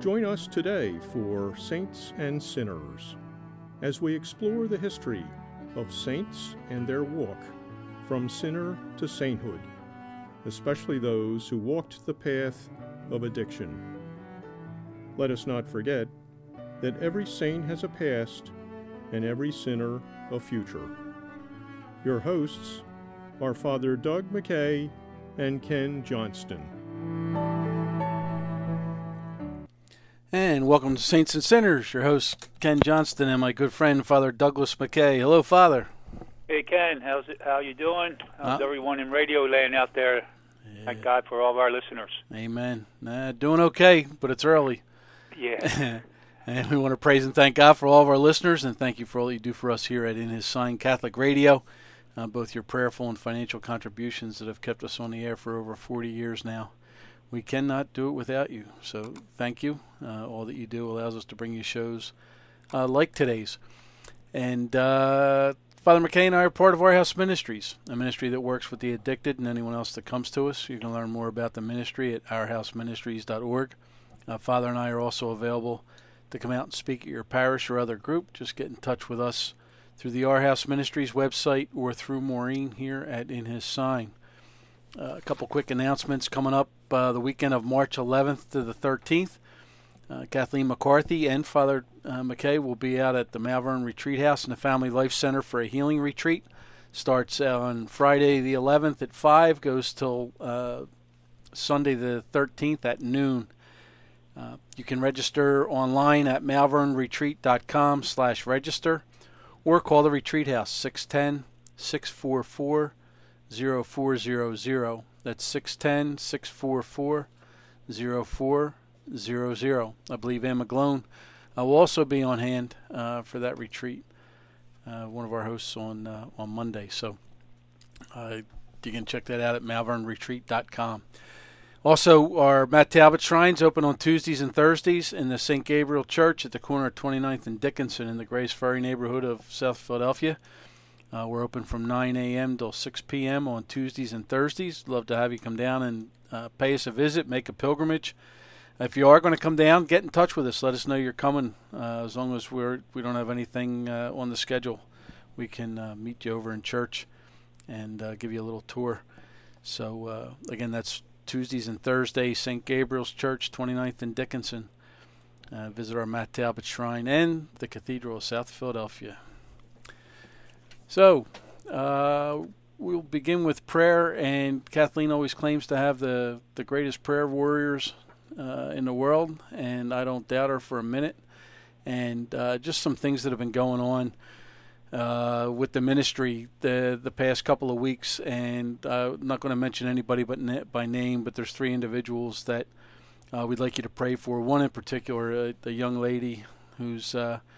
Join us today for Saints and Sinners as we explore the history of saints and their walk from sinner to sainthood, especially those who walked the path of addiction. Let us not forget that every saint has a past and every sinner a future. Your hosts are Father Doug McKay and Ken Johnston. And welcome to Saints and Sinners. Your host, Ken Johnston, and my good friend, Father Douglas McKay. Hello, Father. Hey, Ken. How you doing? How's everyone in radio land out there? Yeah. Thank God for all of our listeners. Amen. Doing okay, but it's early. Yeah. And we want to praise and thank God for all of our listeners, and thank you for all you do for us here at In His Sign Catholic Radio, both your prayerful and financial contributions that have kept us on the air for over 40 years now. We cannot do it without you, so thank you. All that you do allows us to bring you shows like today's. And Father McKay and I are part of Our House Ministries, a ministry that works with the addicted and anyone else that comes to us. You can learn more about the ministry at ourhouseministries.org. Father and I are also available to come out and speak at your parish or other group. Just get in touch with us through the Our House Ministries website or through Maureen here at In His Sign. A couple quick announcements coming up the weekend of March 11th to the 13th. Kathleen McCarthy and Father McKay will be out at the Malvern Retreat House and the Family Life Center for a healing retreat. Starts on Friday the 11th at 5, goes till Sunday the 13th at noon. You can register online at malvernretreat.com/register or call the Retreat House 610-644-0400. That's 610-644-0400. I believe Ann McGlone will also be on hand for that retreat, one of our hosts on Monday. So you can check that out at malvernretreat.com. Also, our Matt Talbot Shrines open on Tuesdays and Thursdays in the St. Gabriel Church at the corner of 29th and Dickinson in the Grace Ferry neighborhood of South Philadelphia. We're open from 9 a.m. till 6 p.m. on Tuesdays and Thursdays. Love to have you come down and pay us a visit, make a pilgrimage. If you are going to come down, get in touch with us. Let us know you're coming. As long as we don't have anything on the schedule, we can meet you over in church and give you a little tour. So, again, that's Tuesdays and Thursdays, St. Gabriel's Church, 29th and Dickinson. Visit our Matt Talbot Shrine and the Cathedral of South Philadelphia. So, we'll begin with prayer, and Kathleen always claims to have the greatest prayer warriors in the world, and I don't doubt her for a minute. And just some things that have been going on with the ministry the past couple of weeks, and I'm not going to mention anybody by name, but there's 3 individuals that we'd like you to pray for. One in particular, a young lady who's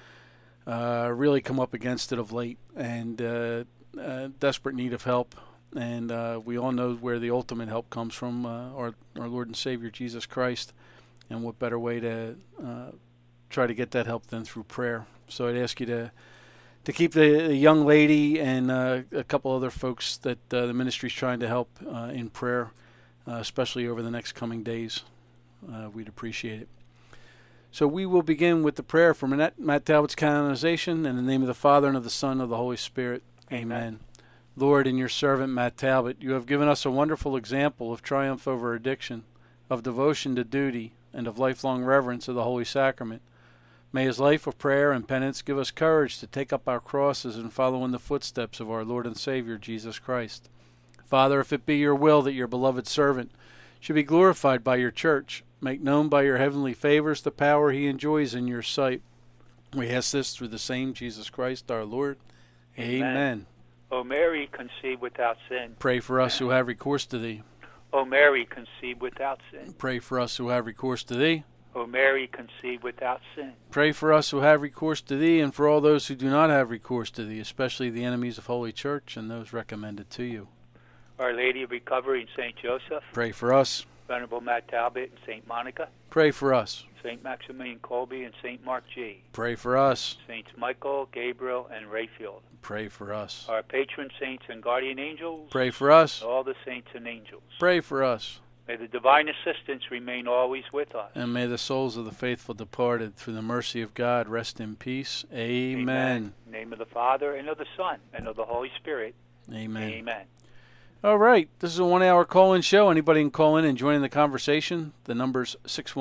really come up against it of late and desperate need of help. And we all know where the ultimate help comes from, our Lord and Savior Jesus Christ. And what better way to try to get that help than through prayer. So I'd ask you to keep the young lady and a couple other folks that the ministry's trying to help in prayer, especially over the next coming days. We'd appreciate it. So we will begin with the prayer for Matt Talbot's canonization in the name of the Father and of the Son and of the Holy Spirit. Amen. Lord, in your servant Matt Talbot, you have given us a wonderful example of triumph over addiction, of devotion to duty, and of lifelong reverence of the Holy Sacrament. May his life of prayer and penance give us courage to take up our crosses and follow in the footsteps of our Lord and Savior, Jesus Christ. Father, if it be your will that your beloved servant should be glorified by your church, make known by your heavenly favors the power he enjoys in your sight. We ask this through the same Jesus Christ our Lord. Amen. O Mary, conceived without sin. Pray for us who have recourse to thee. O Mary, conceived without sin. Pray for us who have recourse to thee. O Mary, conceived without sin. Pray for us who have recourse to thee, and for all those who do not have recourse to thee, especially the enemies of Holy Church and those recommended to you. Our Lady of Recovery and St. Joseph. Pray for us. Venerable Matt Talbot and St. Monica. Pray for us. St. Maximilian Kolbe and St. Mark G. Pray for us. Saints Michael, Gabriel, and Raphael. Pray for us. Our patron saints and guardian angels. Pray for us. All the saints and angels. Pray for us. May the divine assistance remain always with us. And may the souls of the faithful departed, through the mercy of God, rest in peace. Amen. In the name of the Father, and of the Son, and of the Holy Spirit. Amen. Amen. All right. This is a 1-hour call-in show. Anybody can call in and join in the conversation. The number's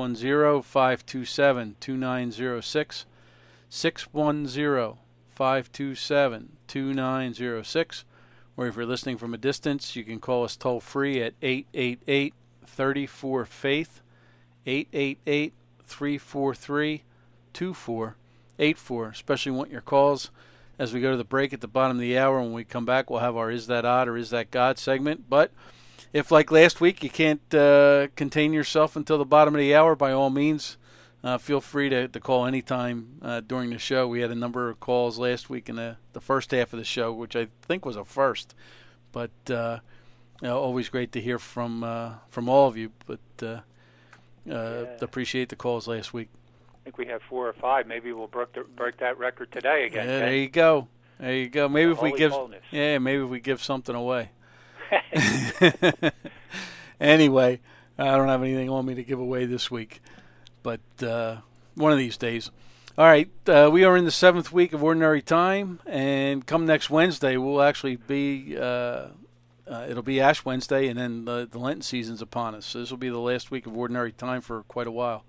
610-527-2906. 610-527-2906. Or if you're listening from a distance, you can call us toll-free at 888-34-FAITH, 888-343-2484. Especially want your calls as we go to the break at the bottom of the hour. When we come back, we'll have our Is That Odd or Is That God segment. But if, like last week, you can't contain yourself until the bottom of the hour, by all means, feel free to call anytime during the show. We had a number of calls last week in the first half of the show, which I think was a first. But always great to hear from all of you. But appreciate the calls last week. I think we have 4 or 5. Maybe we'll break that record today again. Yeah, there you go. There you go. Maybe if we give something away. Anyway, I don't have anything on me to give away this week, but one of these days. All right, we are in the 7th week of Ordinary Time, and come next Wednesday, we'll actually be it'll be Ash Wednesday, and then the Lenten season's upon us. So this will be the last week of Ordinary Time for quite a while.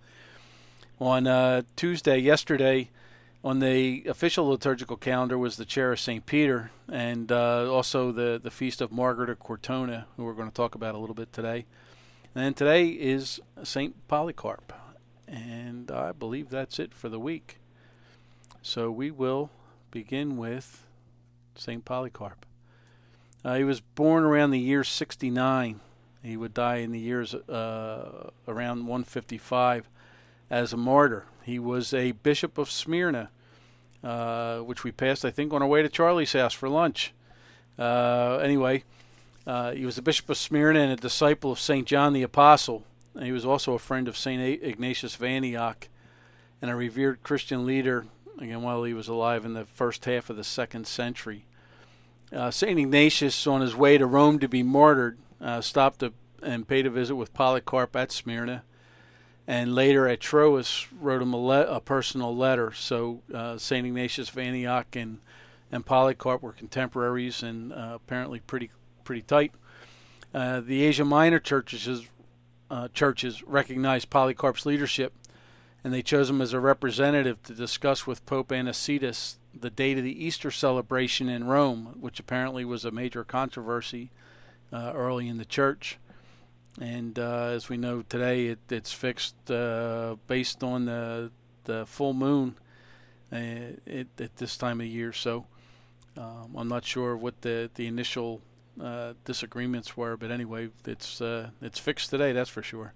On Tuesday, yesterday, on the official liturgical calendar was the Chair of St. Peter, and also the Feast of Margaret of Cortona, who we're going to talk about a little bit today. And then today is St. Polycarp, and I believe that's it for the week. So we will begin with St. Polycarp. He was born around the year 69. He would die in the years around 155. As a martyr. He was a bishop of Smyrna, which we passed, I think, on our way to Charlie's house for lunch. Anyway, he was a bishop of Smyrna and a disciple of St. John the Apostle. And he was also a friend of St. Ignatius of Antioch and a revered Christian leader, again, while he was alive in the first half of the 2nd century. St. Ignatius, on his way to Rome to be martyred, stopped and paid a visit with Polycarp at Smyrna. And later at Troas wrote him a personal letter. So St. Ignatius of Antioch and Polycarp were contemporaries and apparently pretty tight. The Asia Minor churches recognized Polycarp's leadership, and they chose him as a representative to discuss with Pope Anicetus the date of the Easter celebration in Rome, which apparently was a major controversy early in the church. And as we know today, it's fixed based on the full moon at this time of year. So I'm not sure what the initial disagreements were, but anyway, it's fixed today. That's for sure.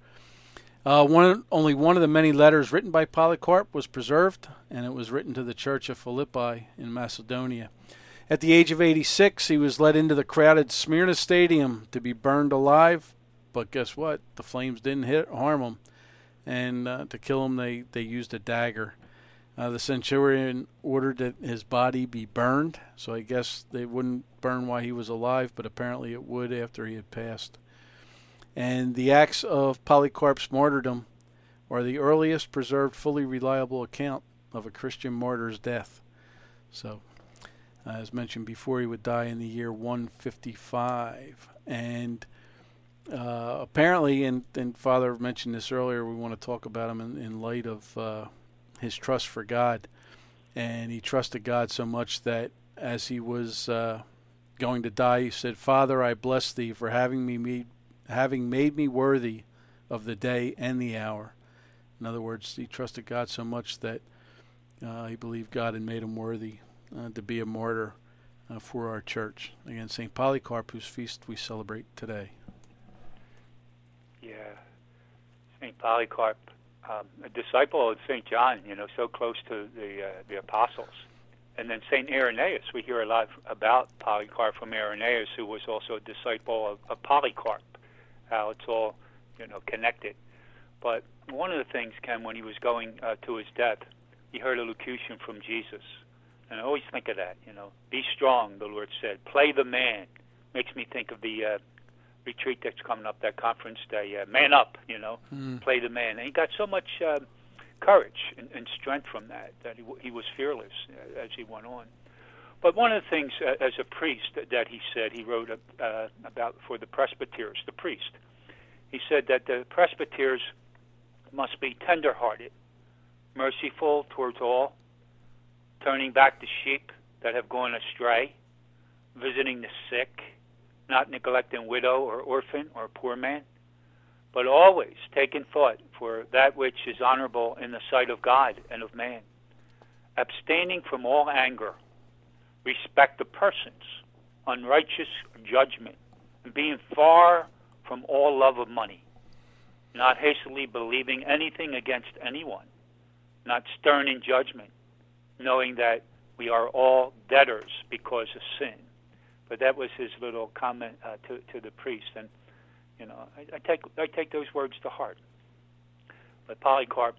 Only one of the many letters written by Polycarp was preserved, and it was written to the Church of Philippi in Macedonia. At the age of 86, he was led into the crowded Smyrna Stadium to be burned alive. But guess what? The flames didn't harm him. And to kill him, they used a dagger. The centurion ordered that his body be burned. So I guess they wouldn't burn while he was alive, but apparently it would after he had passed. And the acts of Polycarp's martyrdom are the earliest preserved fully reliable account of a Christian martyr's death. So, as mentioned before, he would die in the year 155. And apparently, and Father mentioned this earlier, we want to talk about him in light of his trust for God. And he trusted God so much that as he was going to die, he said, "Father, I bless thee for having made me worthy of the day and the hour." In other words, he trusted God so much that he believed God had made him worthy to be a martyr for our church. Again, St. Polycarp, whose feast we celebrate today. Yeah, St. Polycarp, a disciple of St. John, so close to the apostles. And then St. Irenaeus, we hear a lot about Polycarp from Irenaeus, who was also a disciple of Polycarp, how it's all, connected. But one of the things, Ken, when he was going to his death, he heard a locution from Jesus. And I always think of that, be strong, the Lord said. Play the man. Makes me think of the retreat that's coming up, that conference day. Man up, play the man. And he got so much courage and strength from that he was fearless as he went on. But one of the things as a priest that he said, he wrote about for the presbyters, the priest. He said that the presbyters must be tender-hearted, merciful towards all, turning back the sheep that have gone astray, visiting the sick, not neglecting widow or orphan or poor man, but always taking thought for that which is honorable in the sight of God and of man, abstaining from all anger, respect the persons, unrighteous judgment, and being far from all love of money, not hastily believing anything against anyone, not stern in judgment, knowing that we are all debtors because of sin. But that was his little comment to the priest, and I take those words to heart. But Polycarp,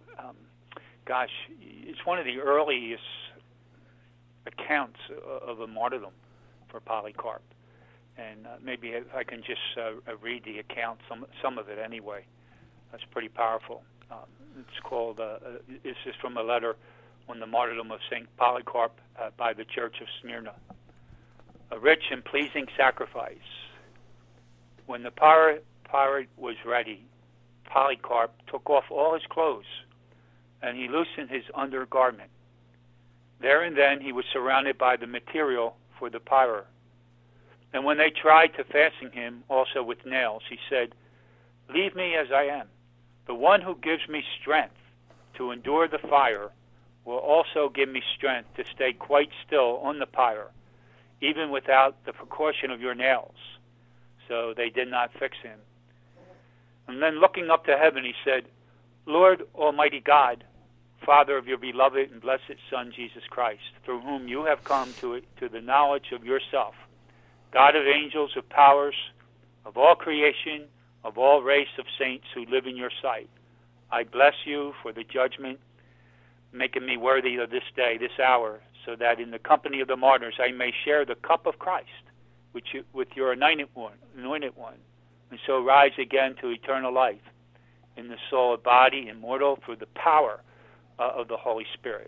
it's one of the earliest accounts of a martyrdom for Polycarp, and maybe if I can just read the account, some of it anyway. That's pretty powerful. It's called. This is from a letter on the martyrdom of Saint Polycarp by the Church of Smyrna. A rich and pleasing sacrifice. When the pirate was ready, Polycarp took off all his clothes, and he loosened his undergarment. There and then he was surrounded by the material for the pyre. And when they tried to fasten him also with nails, he said, "Leave me as I am. The one who gives me strength to endure the fire will also give me strength to stay quite still on the pyre, even without the precaution of your nails." So they did not fix him. And then looking up to heaven, he said, "Lord Almighty God, Father of your beloved and blessed Son, Jesus Christ, through whom you have come to the knowledge of yourself, God of angels, of powers, of all creation, of all race of saints who live in your sight, I bless you for the judgment, making me worthy of this day, this hour, so that in the company of the martyrs I may share the cup of Christ, with your anointed one, and so rise again to eternal life in the soul and body, immortal, through the power of the Holy Spirit."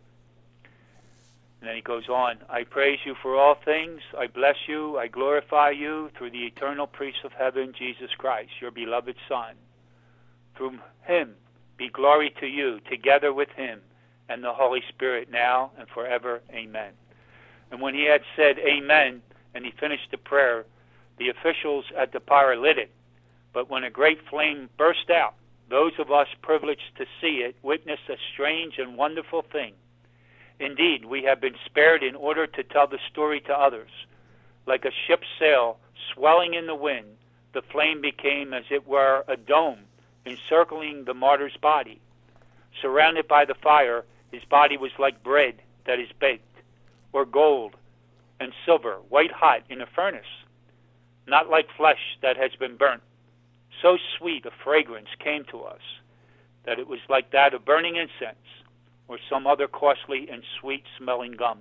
And then he goes on, "I praise you for all things. I bless you. I glorify you through the eternal priest of heaven, Jesus Christ, your beloved Son. Through him be glory to you, together with him and the Holy Spirit, now and forever. Amen." And when he had said amen, and he finished the prayer, the officials at the pyre lit it. But when a great flame burst out, those of us privileged to see it witnessed a strange and wonderful thing. Indeed, we have been spared in order to tell the story to others. Like a ship's sail swelling in the wind, the flame became as it were a dome encircling the martyr's body. Surrounded by the fire, his body was like bread that is baked, or gold and silver, white hot in a furnace, not like flesh that has been burnt. So sweet a fragrance came to us that it was like that of burning incense or some other costly and sweet-smelling gum.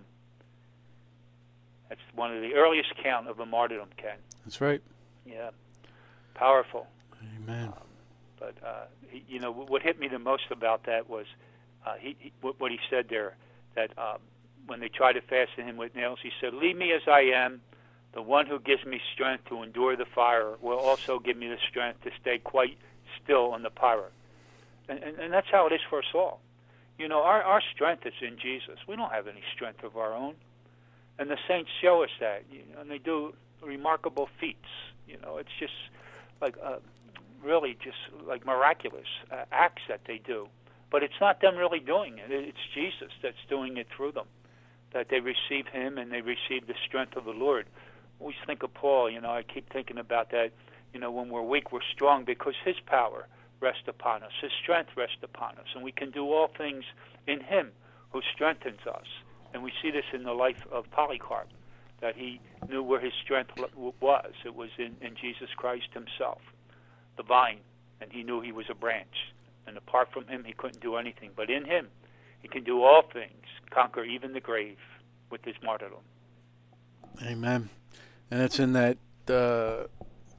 That's one of the earliest account of a martyrdom, Ken. That's right. Yeah, powerful. Amen. But what hit me the most about that was what he said there, that when they tried to fasten him with nails, he said, "Leave me as I am. The one who gives me strength to endure the fire will also give me the strength to stay quite still on the pyre." And that's how it is for us all. Our strength is in Jesus. We don't have any strength of our own. And the saints show us that, and they do remarkable feats. It's just like really just like miraculous acts that they do. But it's not them really doing it. It's Jesus that's doing it through them, that they receive him and they receive the strength of the Lord. I always think of Paul. I keep thinking about that. When we're weak, we're strong because his power rests upon us. His strength rests upon us. And we can do all things in him who strengthens us. And we see this in the life of Polycarp, that he knew where his strength was. It was in Jesus Christ himself, the vine, and he knew he was a branch. And apart from him, he couldn't do anything. But in him, he can do all things, conquer even the grave with his martyrdom. Amen. And it's in that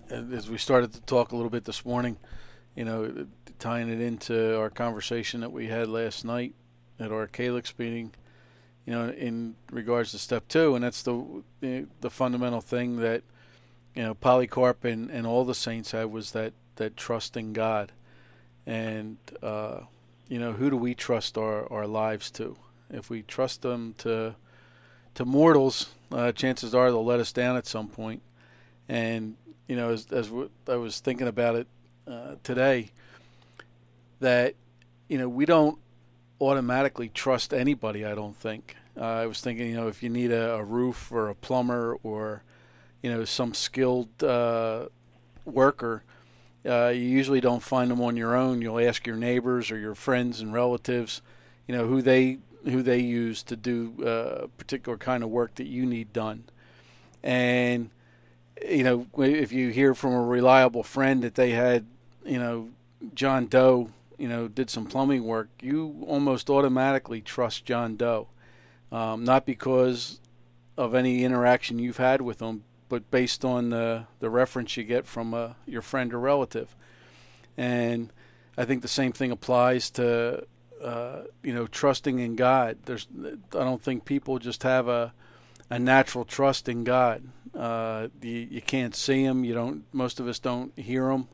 as we started to talk a little bit this morning, tying it into our conversation that we had last night at our Calyx meeting, in regards to step 2, and that's the fundamental thing that, Polycarp and all the saints had, was that trust in God. And, who do we trust our lives to? If we trust them to mortals, chances are they'll let us down at some point. And, as I was thinking about it today, that, we don't automatically trust anybody, I don't think. I was thinking, if you need a roof or a plumber or, some skilled worker, you usually don't find them on your own. You'll ask your neighbors or your friends and relatives, who they use to do a particular kind of work that you need done. And, if you hear from a reliable friend that they had, John Doe, did some plumbing work, you almost automatically trust John Doe. Not because of any interaction you've had with them, but based on the reference you get from your friend or relative. And I think the same thing applies to, trusting in God. I don't think people just have a natural trust in God. You can't see him. Most of us don't hear him.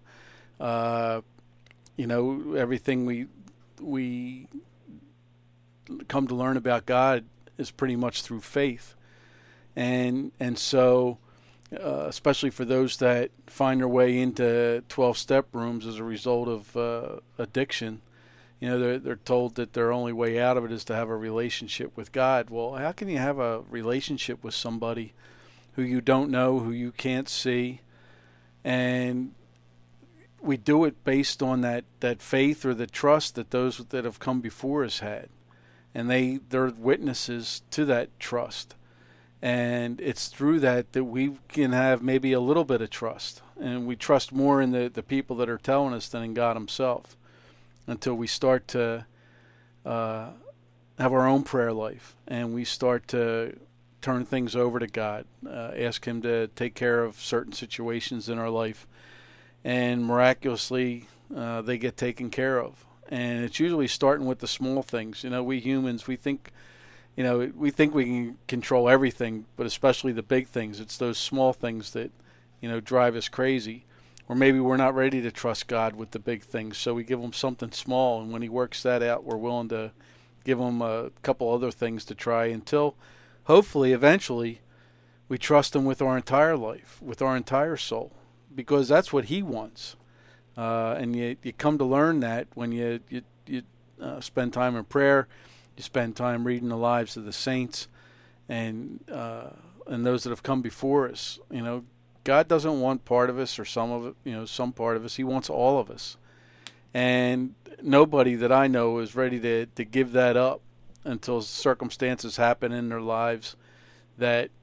Everything we come to learn about God is pretty much through faith. And so, especially for those that find their way into 12-step rooms as a result of addiction, they're told that their only way out of it is to have a relationship with God. Well, how can you have a relationship with somebody who you don't know, who you can't see? And we do it based on that faith or the trust that those that have come before us had. And they're witnesses to that trust. And it's through that we can have maybe a little bit of trust. And we trust more in the people that are telling us than in God himself, until we start to have our own prayer life and we start to turn things over to God, ask him to take care of certain situations in our life, and miraculously they get taken care of. And it's usually starting with the small things. We humans, we think we can control everything, but especially the big things. It's those small things that drive us crazy. Or maybe we're not ready to trust God with the big things, so we give him something small, and when he works that out, we're willing to give him a couple other things to try until, hopefully, eventually, we trust him with our entire life, with our entire soul, because that's what he wants. And you come to learn that when you spend time in prayer, you spend time reading the lives of the saints, and those that have come before us. God doesn't want part of us or some of it, some part of us. He wants all of us. And nobody that I know is ready to give that up until circumstances happen in their lives that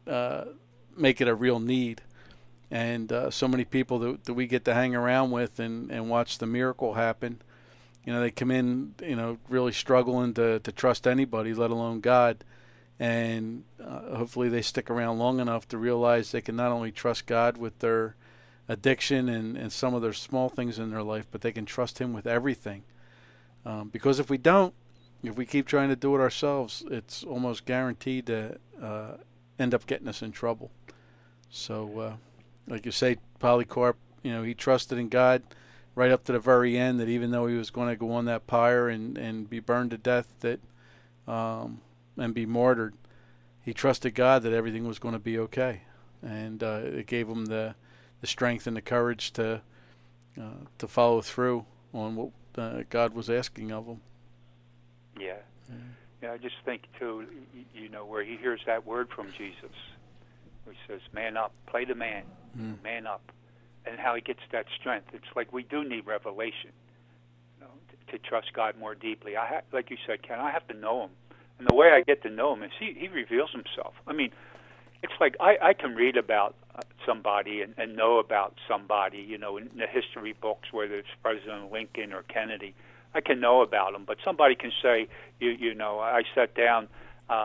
make it a real need. And so many people that we get to hang around with and watch the miracle happen, they come in, really struggling to trust anybody, let alone God. And hopefully they stick around long enough to realize they can not only trust God with their addiction and some of their small things in their life, but they can trust him with everything. Because if we keep trying to do it ourselves, it's almost guaranteed to end up getting us in trouble. So, like you say, Polycarp, he trusted in God right up to the very end, that even though he was going to go on that pyre and be burned to death, that and be martyred, he trusted God that everything was going to be okay, and it gave him the strength and the courage to follow through on what God was asking of him. Yeah, I just think too, where he hears that word from Jesus, where he says, "Man up, play the man, man up," and how he gets that strength. It's like we do need revelation, to trust God more deeply. Like you said, Ken, I have to know him. And the way I get to know him is he reveals himself. I mean, it's like I can read about somebody and know about somebody, in the history books, whether it's President Lincoln or Kennedy. I can know about them, but somebody can say, I sat down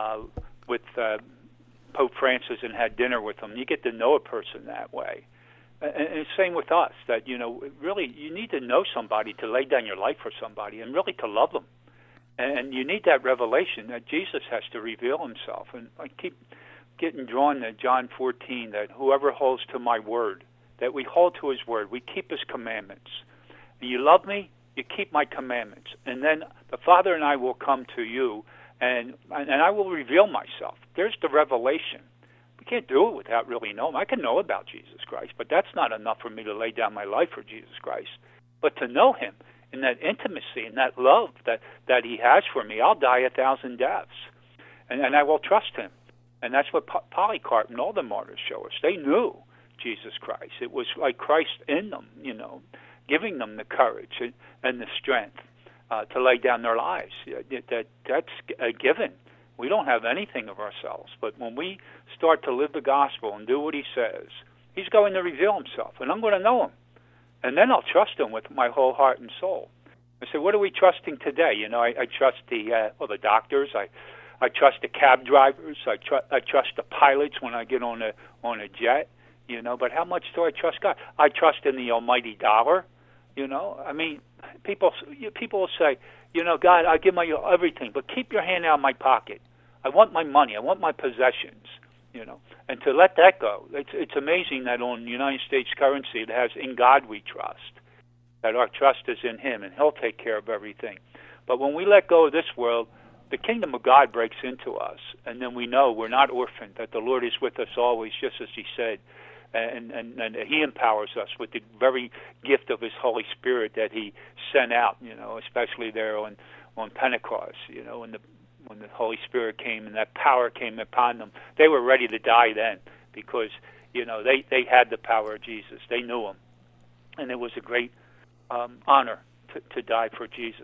with Pope Francis and had dinner with him. You get to know a person that way. And same with us, that, really you need to know somebody to lay down your life for somebody and really to love them. And you need that revelation that Jesus has to reveal himself. And I keep getting drawn to John 14, that whoever holds to my word, that we hold to his word, we keep his commandments. And you love me, you keep my commandments. And then the Father and I will come to you, and I will reveal myself. There's the revelation. We can't do it without really knowing. I can know about Jesus Christ, but that's not enough for me to lay down my life for Jesus Christ. But to know him in that intimacy and that love that he has for me, I'll die 1,000 deaths. And I will trust him. And that's what Polycarp and all the martyrs show us. They knew Jesus Christ. It was like Christ in them, giving them the courage and the strength to lay down their lives. That's a given. We don't have anything of ourselves. But when we start to live the gospel and do what he says, he's going to reveal himself, and I'm going to know him. And then I'll trust him with my whole heart and soul. I say, what are we trusting today? I trust the doctors. I trust the cab drivers. I trust the pilots when I get on a jet. But how much do I trust God? I trust in the almighty dollar. I mean, people will say, God, I give my everything, but keep your hand out of my pocket. I want my money. I want my possessions. And to let that go. It's amazing that on United States currency it has "In God We Trust," that our trust is in him and he'll take care of everything. But when we let go of this world, the kingdom of God breaks into us, and then we know we're not orphaned, that the Lord is with us always, just as he said, and he empowers us with the very gift of his Holy Spirit that he sent out, especially there on Pentecost, when the Holy Spirit came and that power came upon them. They were ready to die then because, they had the power of Jesus. They knew him. And it was a great honor to die for Jesus.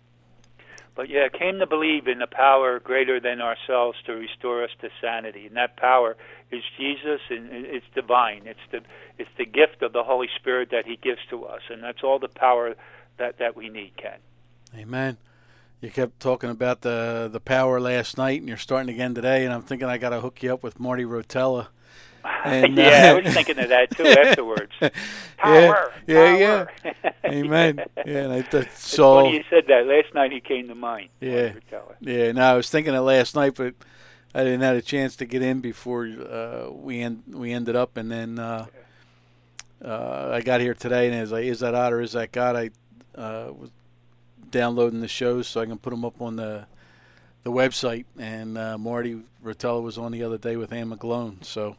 But came to believe in the power greater than ourselves to restore us to sanity. And that power is Jesus, and it's divine. It's the gift of the Holy Spirit that he gives to us. And that's all the power that we need, Ken. Amen. You kept talking about the power last night, and you're starting again today, and I'm thinking I got to hook you up with Marty Rotella. And, I was thinking of that, too, afterwards. Power! Yeah. Amen. Yeah, and I so when you said that, last night he came to mind. Yeah. No, I was thinking of last night, but I didn't have a chance to get in before we ended up, and then I got here today, and I was like, is that odd or is that God? I was downloading the shows so I can put them up on the website, and Marty Rotella was on the other day with Ann McGlone, so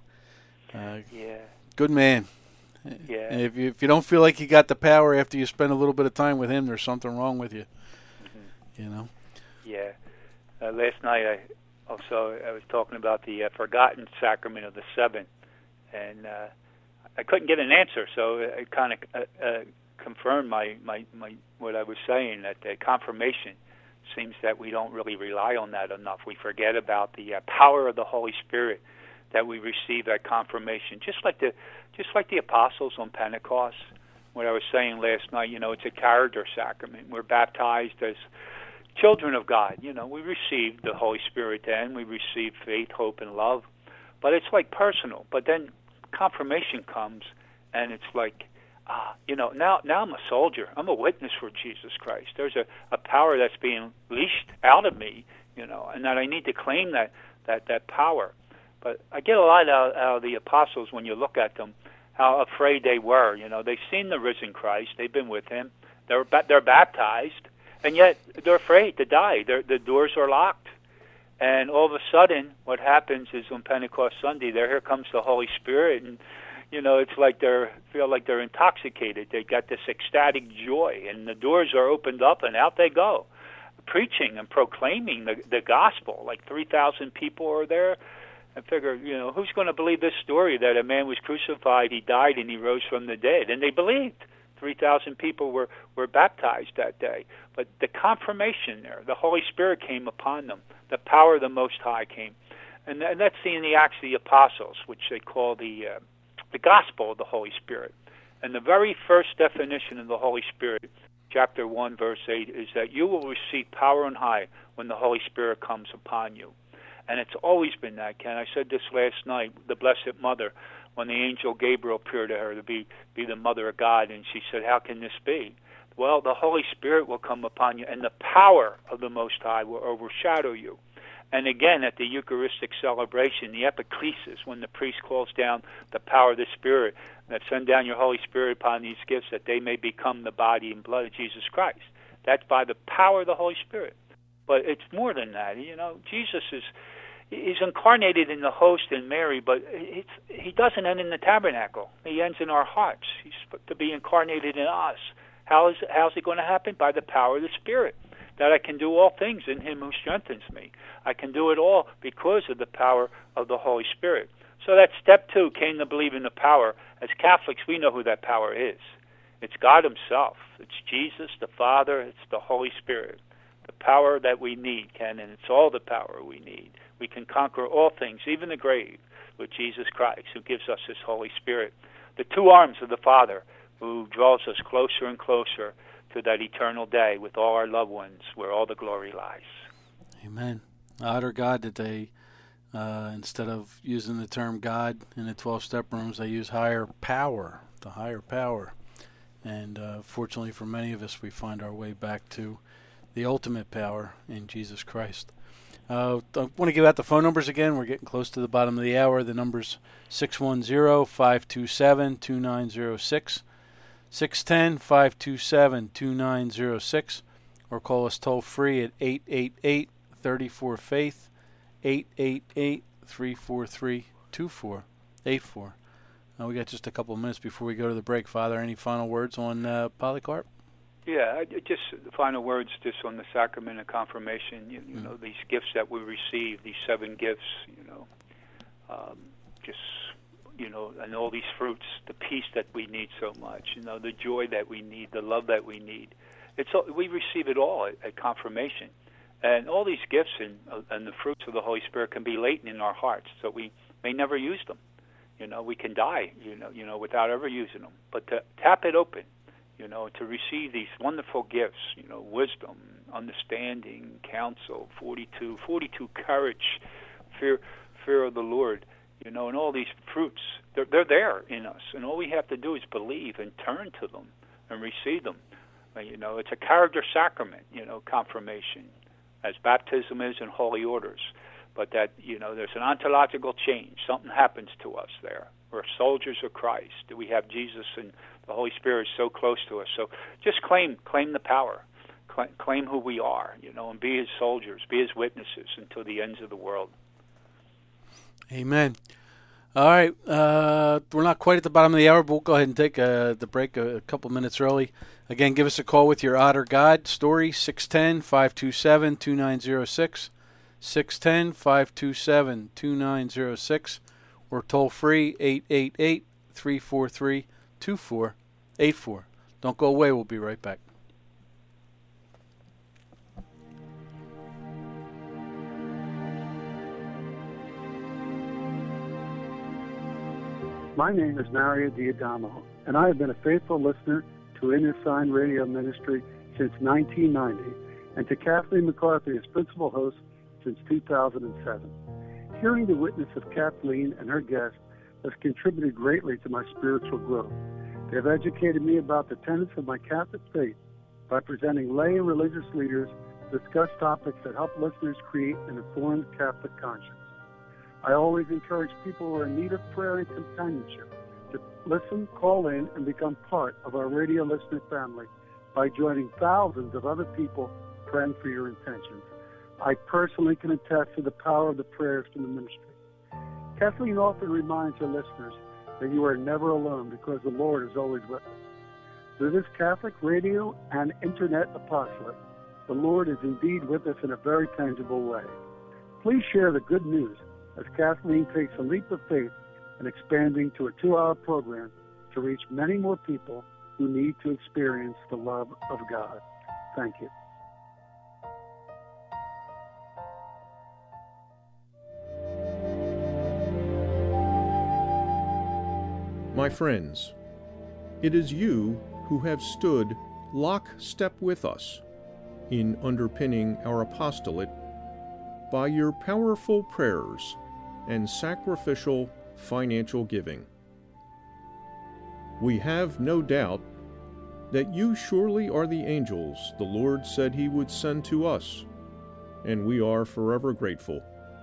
good man. Yeah. And if you don't feel like you got the power after you spend a little bit of time with him, there's something wrong with you. Mm-hmm. Yeah. Last night I was talking about the forgotten sacrament of the seven, and I couldn't get an answer, so it kind of confirmed my what I was saying, that the confirmation seems that we don't really rely on that enough. We forget about the power of the Holy Spirit that we receive at confirmation, just like the apostles on Pentecost. What I was saying last night, it's a character sacrament. We're baptized as children of God. We receive the Holy Spirit then. We receive faith, hope, and love. But it's like personal. But then confirmation comes, and it's like, now I'm a soldier. I'm a witness for Jesus Christ. There's a power that's being leashed out of me, and that I need to claim that power. But I get a lot out of the apostles when you look at them, how afraid they were. They've seen the risen Christ. They've been with him. They're baptized, and yet they're afraid to die. The doors are locked. And all of a sudden, what happens is on Pentecost Sunday, here comes the Holy Spirit, and it's like feel like they're intoxicated. They got this ecstatic joy, and the doors are opened up, and out they go, preaching and proclaiming the gospel. Like 3,000 people are there. I figure, who's going to believe this story that a man was crucified, he died, and he rose from the dead? And they believed. 3,000 people were baptized that day. But the confirmation there, the Holy Spirit came upon them. The power of the Most High came. And that's in the Acts of the Apostles, which they call the gospel of the Holy Spirit. And the very first definition of the Holy Spirit, chapter 1, verse 8, is that you will receive power on high when the Holy Spirit comes upon you. And it's always been that, Ken. I said this last night, the Blessed Mother, when the angel Gabriel appeared to her to be the mother of God, and she said, how can this be? Well, the Holy Spirit will come upon you, and the power of the Most High will overshadow you. And again, at the Eucharistic celebration, the epiclesis, when the priest calls down the power of the Spirit, that send down your Holy Spirit upon these gifts that they may become the body and blood of Jesus Christ. That's by the power of the Holy Spirit. But it's more than that. Jesus is incarnated in the host in Mary, but he doesn't end in the tabernacle. He ends in our hearts. He's to be incarnated in us. How's it going to happen? By the power of the Spirit, that I can do all things in him who strengthens me. I can do it all because of the power of the Holy Spirit. So that's step 2, came to believe in the power. As Catholics, we know who that power is. It's God himself. It's Jesus, the Father. It's the Holy Spirit. The power that we need, Ken, and it's all the power we need. We can conquer all things, even the grave, with Jesus Christ, who gives us his Holy Spirit. The 2 arms of the Father, who draws us closer and closer to that eternal day with all our loved ones, where all the glory lies. Amen. I utter God that they, instead of using the term God in the 12-step rooms, they use higher power, the higher power. And fortunately for many of us, we find our way back to the ultimate power in Jesus Christ. I want to give out the phone numbers again. We're getting close to the bottom of the hour. The number's 610-527-2906, 610-527-2906, or call us toll-free at 888-34-FAITH, 888-343-2484. We got just a couple of minutes before we go to the break. Father, any final words on Polycarp? Yeah, just the final words just on the sacrament of confirmation. You know, these gifts that we receive, these 7 gifts, and all these fruits, the peace that we need so much, the joy that we need, the love that we need. We receive it all at confirmation. And all these gifts and the fruits of the Holy Spirit can be latent in our hearts, so we may never use them. We can die, without ever using them. But to tap it open, to receive these wonderful gifts, wisdom, understanding, counsel, 42 courage, fear of the Lord, and all these fruits, they're there in us. And all we have to do is believe and turn to them and receive them. It's a character sacrament, confirmation, as baptism is in holy orders. But that, there's an ontological change. Something happens to us there. We're soldiers of Christ. We have Jesus and the Holy Spirit so close to us. So just claim the power. Claim who we are, and be his soldiers, be his witnesses until the ends of the world. Amen. All right. We're not quite at the bottom of the hour, but we'll go ahead and take the break a couple minutes early. Again, give us a call with your Otter God story, 610-527-2906. 610-527-2906, or toll free 888-343-2484. Don't go away. We'll be right back. My name is Mario Diadamo, and I have been a faithful listener to In His Sign Radio Ministry since 1990, and to Kathleen McCarthy as principal host since 2007. Hearing the witness of Kathleen and her guests has contributed greatly to my spiritual growth. They have educated me about the tenets of my Catholic faith by presenting lay and religious leaders to discuss topics that help listeners create an informed Catholic conscience. I always encourage people who are in need of prayer and companionship to listen, call in, and become part of our radio listener family by joining thousands of other people praying for your intentions. I personally can attest to the power of the prayers from the ministry. Kathleen often reminds her listeners that you are never alone because the Lord is always with us. Through this Catholic radio and internet apostolate, the Lord is indeed with us in a very tangible way. Please share the good news as Kathleen takes a leap of faith in expanding to a 2-hour program to reach many more people who need to experience the love of God. Thank you. My friends, it is you who have stood lockstep with us in underpinning our apostolate by your powerful prayers and sacrificial financial giving. we have no doubt that you surely are the angels the Lord said he would send to us, and we are forever grateful.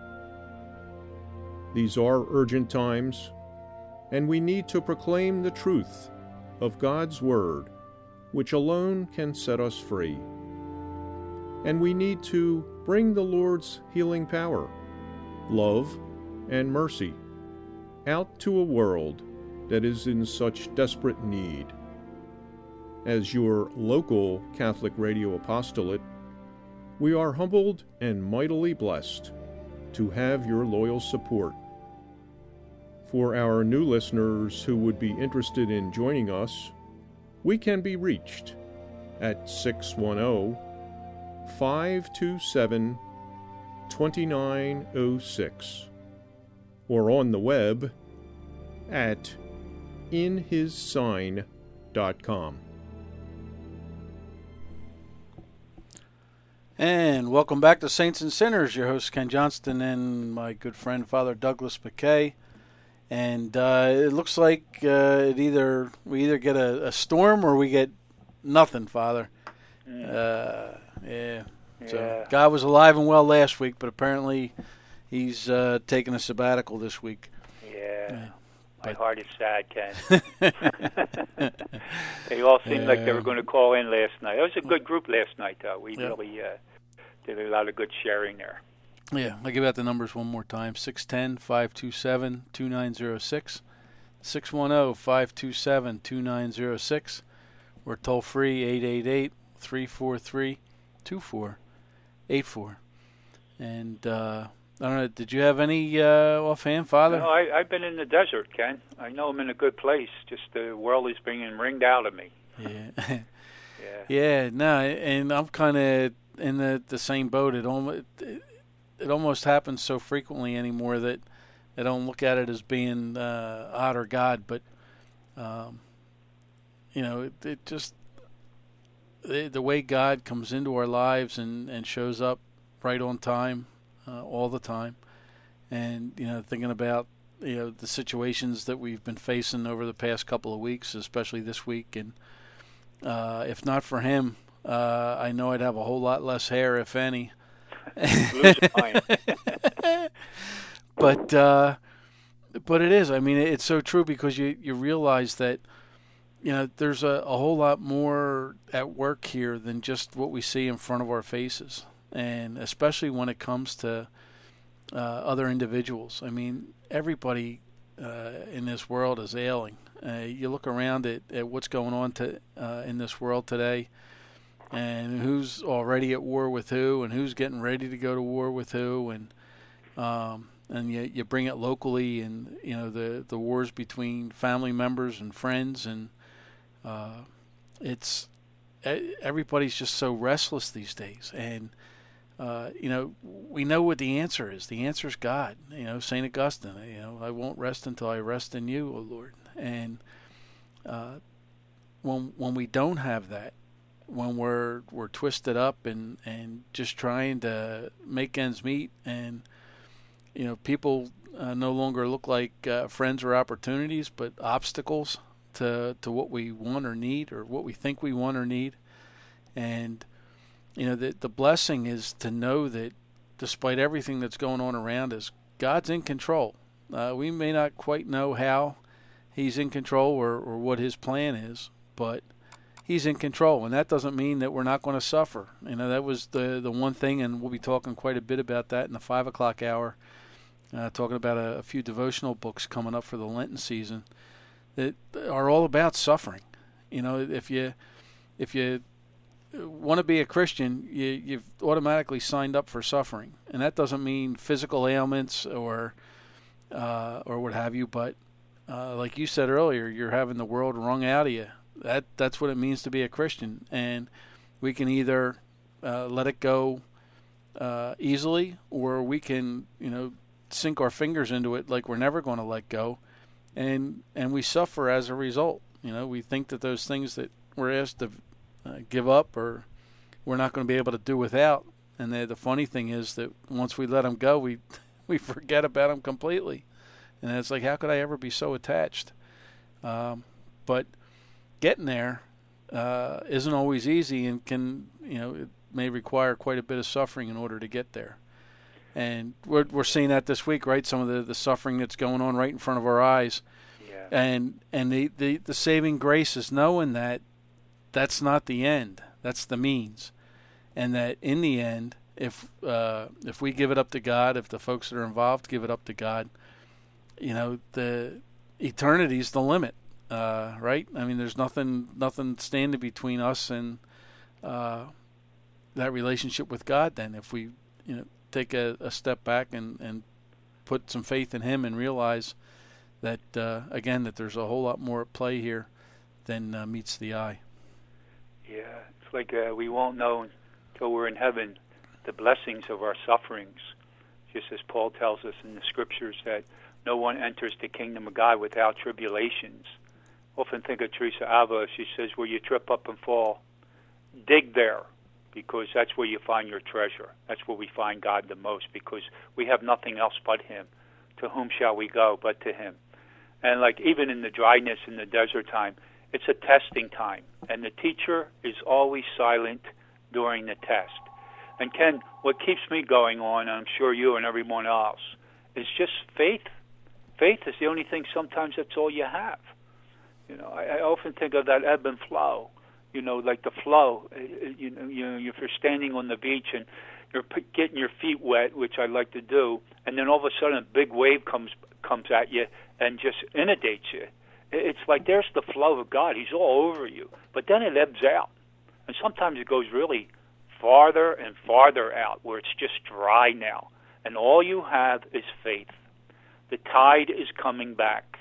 These are urgent times, and we need to proclaim the truth of God's Word, which alone can set us free. And we need to bring the Lord's healing power, love, and mercy out to a world that is in such desperate need. As your local Catholic Radio Apostolate, we are humbled and mightily blessed to have your loyal support. For our new listeners who would be interested in joining us, we can be reached at 610-527-2906 or on the web at inhissign.com. And welcome back to Saints and Sinners. Your host Ken Johnston and my good friend Father Douglas McKay. And it looks like we either get a storm or we get nothing, Father. Yeah. So God was alive and well last week, but apparently he's taking a sabbatical this week. Yeah. My heart is sad, Ken. They all seemed like they were going to call in last night. It was a good group last night, though. We really did a lot of good sharing there. Yeah, I'll give out the numbers one more time. 610-527-2906. 610-527-2906. We're toll-free, 888-343-2484. And I don't know, did you have any offhand, Father? No, I've been in the desert, Ken. I know I'm in a good place. Just the world is being ringed out of me. Yeah. Yeah, no, and I'm kind of in the same boat. It almost happens so frequently anymore that I don't look at it as being odd or God, but it just the way God comes into our lives and shows up right on time, all the time, and thinking about the situations that we've been facing over the past couple of weeks, especially this week, and if not for Him, I know I'd have a whole lot less hair, if any. But it is. I mean, it's so true because you realize that there's a whole lot more at work here than just what we see in front of our faces, and especially when it comes to other individuals. I mean, everybody in this world is ailing. You look around at what's going on in this world today, and who's already at war with who, and who's getting ready to go to war with who, and you bring it locally, and the wars between family members and friends, and it's everybody's just so restless these days, and we know what the answer is. The answer is God. St. Augustine. I won't rest until I rest in you, O Lord. And when we don't have that, when we're twisted up and just trying to make ends meet, and people no longer look like friends or opportunities, but obstacles to what we want or need, or what we think we want or need. And the blessing is to know that despite everything that's going on around us, God's in control. We may not quite know how He's in control or what His plan is, but He's in control, and that doesn't mean that we're not going to suffer. That was the one thing, and we'll be talking quite a bit about that in the 5 o'clock hour, talking about a few devotional books coming up for the Lenten season that are all about suffering. If you want to be a Christian, you've automatically signed up for suffering, and that doesn't mean physical ailments or what have you, but like you said earlier, you're having the world wrung out of you. That's what it means to be a Christian, and we can either let it go easily, or we can sink our fingers into it like we're never going to let go, and we suffer as a result. We think that those things that we're asked to give up, or we're not going to be able to do without, and the funny thing is that once we let them go, we forget about them completely, and it's like, how could I ever be so attached? But but getting there isn't always easy, and it may require quite a bit of suffering in order to get there. And we're seeing that this week, right? Some of the suffering that's going on right in front of our eyes. Yeah. And the saving grace is knowing that that's not the end. That's the means. And that in the end, if we give it up to God, if the folks that are involved give it up to God, the eternity's the limit, right? I mean, there's nothing standing between us and that relationship with God. Then, if we take a step back and put some faith in Him and realize that again that there's a whole lot more at play here than meets the eye. Yeah, it's like we won't know until we're in heaven the blessings of our sufferings, just as Paul tells us in the Scriptures that no one enters the kingdom of God without tribulations. Often think of Teresa Ava. She says, where you trip up and fall, dig there, because that's where you find your treasure. That's where we find God the most, because we have nothing else but Him. To whom shall we go but to Him? And like even in the dryness in the desert time, it's a testing time, and the teacher is always silent during the test. And Ken, what keeps me going on, and I'm sure you and everyone else, is just faith. Faith is the only thing sometimes that's all you have. I often think of that ebb and flow. Like the flow. If you're standing on the beach and you're getting your feet wet, which I like to do, and then all of a sudden a big wave comes at you and just inundates you. It's like there's the flow of God. He's all over you. But then it ebbs out. And sometimes it goes really farther and farther out where it's just dry now. And all you have is faith. The tide is coming back.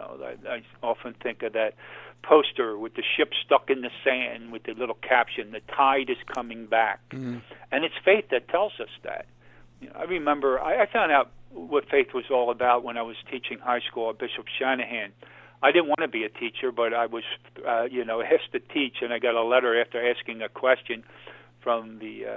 I often think of that poster with the ship stuck in the sand with the little caption, the tide is coming back. Mm-hmm. And it's faith that tells us that. I remember I found out what faith was all about when I was teaching high school at Bishop Shanahan. I didn't want to be a teacher, but I was, asked to teach, and I got a letter after asking a question from the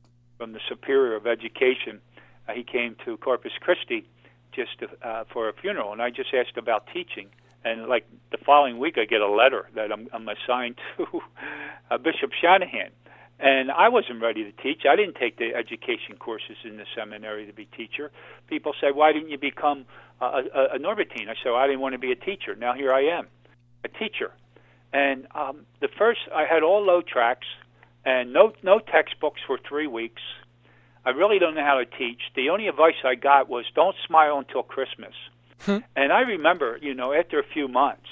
Superior of Education. He came to Corpus Christi just for a funeral, and I just asked about teaching. And like the following week, I get a letter that I'm assigned to Bishop Shanahan. And I wasn't ready to teach. I didn't take the education courses in the seminary to be teacher. People say, why didn't you become a Norbertine? I said, I didn't want to be a teacher. Now here I am, a teacher. And the first, I had all low tracks and no textbooks for 3 weeks. I really don't know how to teach. The only advice I got was don't smile until Christmas. And I remember, after a few months,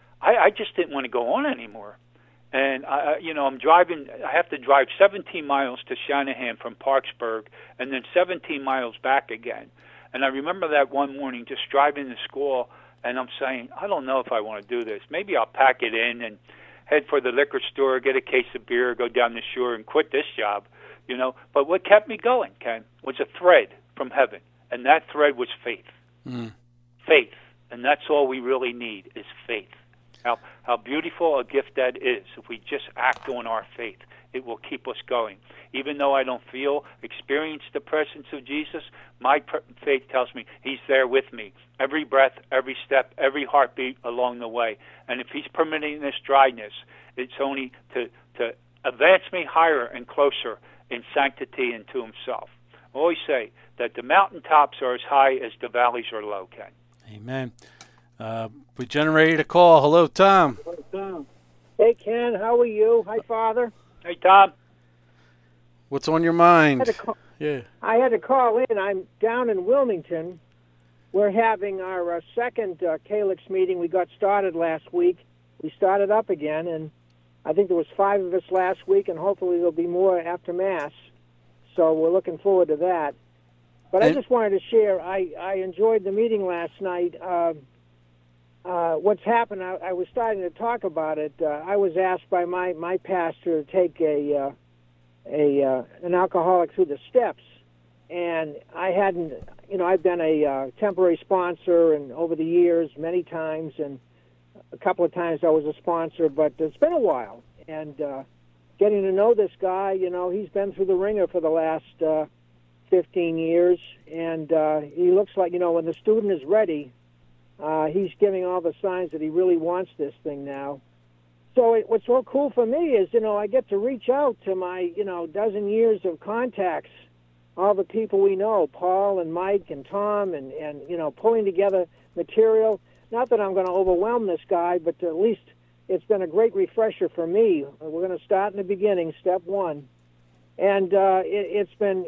I just didn't want to go on anymore. And, I'm driving, I have to drive 17 miles to Shanahan from Parksburg and then 17 miles back again. And I remember that one morning just driving to school, and I'm saying, I don't know if I want to do this. Maybe I'll pack it in and head for the liquor store, get a case of beer, go down the shore and quit this job, But what kept me going, Ken, was a thread from heaven, and that thread was faith. Mm. Faith, and that's all we really need is faith. How beautiful a gift that is. If we just act on our faith, it will keep us going. Even though I don't experience the presence of Jesus, my faith tells me He's there with me. Every breath, every step, every heartbeat along the way. And if He's permitting this dryness, it's only to advance me higher and closer in sanctity and to Himself. I always say that the mountaintops are as high as the valleys are low, Ken. Amen. We generated a call. Hello, Tom. Hello, Tom. Hey, Ken. How are you? Hi, Father. Hey, Tom. What's on your mind? I had to call in. I'm down in Wilmington. We're having our second Calyx meeting. We got started last week. We started up again, and I think there was 5 of us last week, and hopefully there'll be more after Mass. So we're looking forward to that. But I just wanted to share, I enjoyed the meeting last night. What's happened, I was starting to talk about it. I was asked by my pastor to take an alcoholic through the steps. And I hadn't, I've been a temporary sponsor and over the years many times, and a couple of times I was a sponsor, but it's been a while. And getting to know this guy, he's been through the ringer for the last 15 years, and he looks like, when the student is ready, He's giving all the signs that he really wants this thing now. So what's so cool for me is, I get to reach out to my, dozen years of contacts, all the people we know, Paul and Mike and Tom, and pulling together material. Not that I'm going to overwhelm this guy, but at least it's been a great refresher for me. We're going to start in the beginning, step one. And it's been,